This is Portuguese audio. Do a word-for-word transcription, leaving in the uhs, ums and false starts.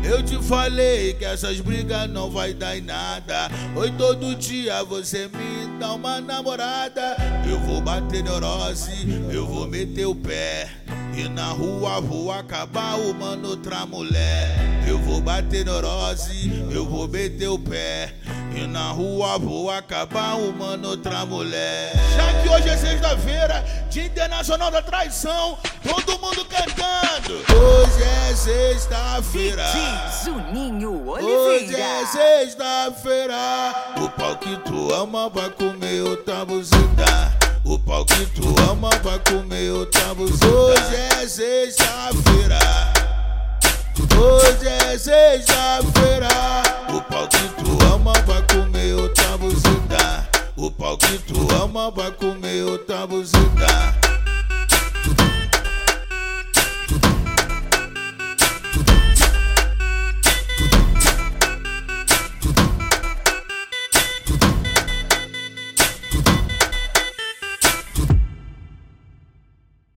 Eu te falei que essas brigas não vai dar em nada. Oi, todo dia você me dá uma namorada. Eu vou bater neurose, eu vou meter o pé. E na rua vou acabar arrumando outra mulher. Eu vou bater neurose, eu vou meter o pé. E na rua vou acabar arrumando outra mulher. Já que hoje é sexta-feira, Dia Internacional da Traição, todo mundo cantando. Hoje é sexta-feira, Juninho hoje Oliveira. é sexta-feira. O pau que tu ama vai comer outra buzida. O pau que tu ama vai comer outra buzida. Hoje é sexta-feira, hoje é sexta-feira. O pau que tu ama vai comer outra buzida. O pau que tu ama vai comer outra buzida.